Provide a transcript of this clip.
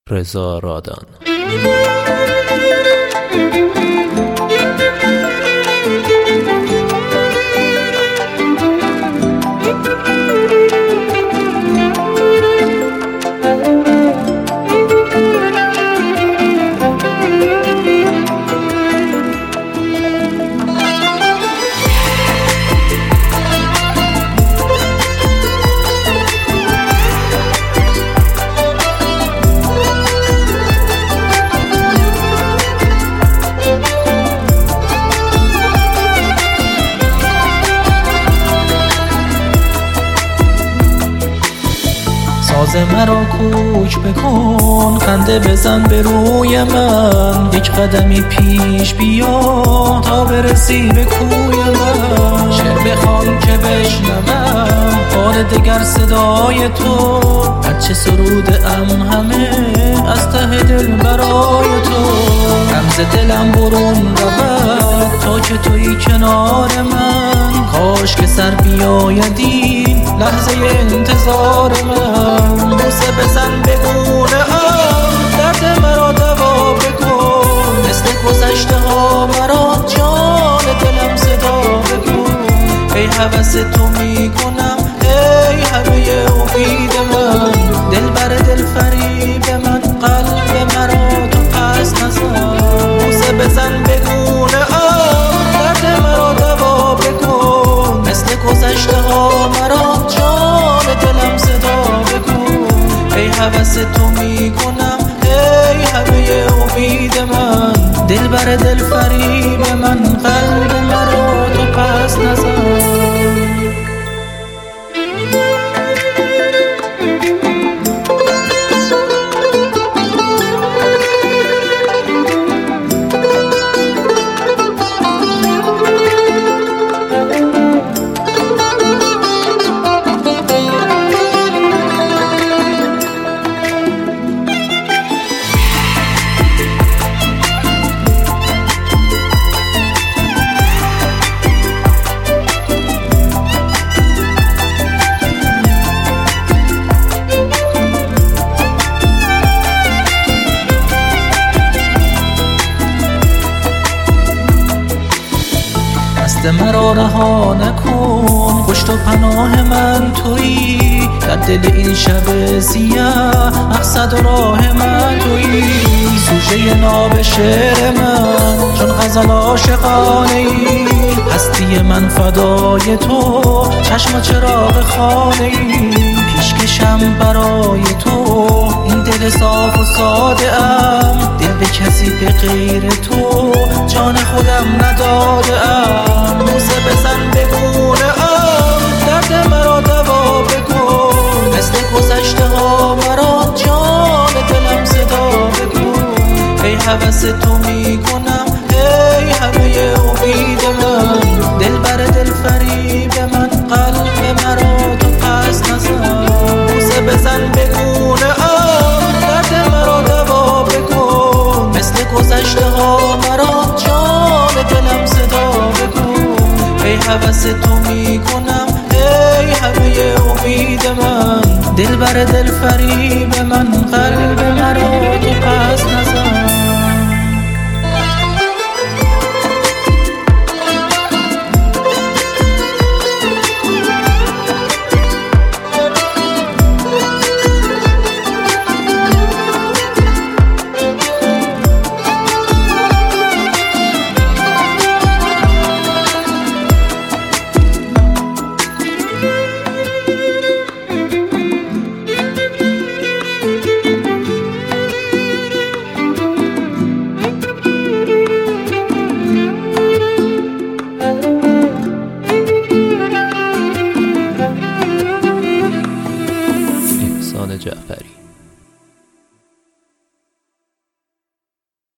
رضا رادان. ساز مرا کوک بکن، خنده بزن به روی من، یک قدمی پیش بیا تا برسی به کوی من. شعر بخوان که بشنوم بار دگر صدای تو، هرچه سرودم همه از ته دل برای تو. رمز دلم برون رود تا که تویی کنار من، کاش که سر بیاید این لحظه انتظار من. بوسه بزن به گونه ام، درد مرا دوا بکن، مثل گذشته ها مرا جان دلم صدا بکن. ای هوس تو میکنم ای همه امید من، دل بر دل فریب من، قلب مرا تو پس نزن. بوسه بزن به گونه ام، درد مرا دوا بکن، مثل گذشته ها مرا جان دلم صدا بکن. ای هوس تو میکنم ای همه امید من، دل بر دل فریب من، قلب مرا تو پس نزن. دست مرا رها نکن، پشت و پناه من تویی، در دل این شب سیاه مقصد و راه من تویی. سوژه ناب شعر من چون غزل عاشقانه ای، هستی من فدای تو، چشم و چراغ خانه ای. پیشکشم برای تو این دل صاف و ساده ام، دل به کسی به غیر تو جان خودم نداده ام. بوسه بزن به گونه ام، درد مرا دوا بکن، مثل گذشته ها مرا جان دلم صدا بکن. ای هوس تو میکنم ای همه امید من، دل بر دل فریب من، قلب مرا تو پس نزن. بوسه بزن به گونه ام، درد مرا دوا بکن، مثل گذشته ها مرا جان دلم صدا بکن. ای هوس تو میکنم ای همه امید من، دل بر دل فریب من، قلب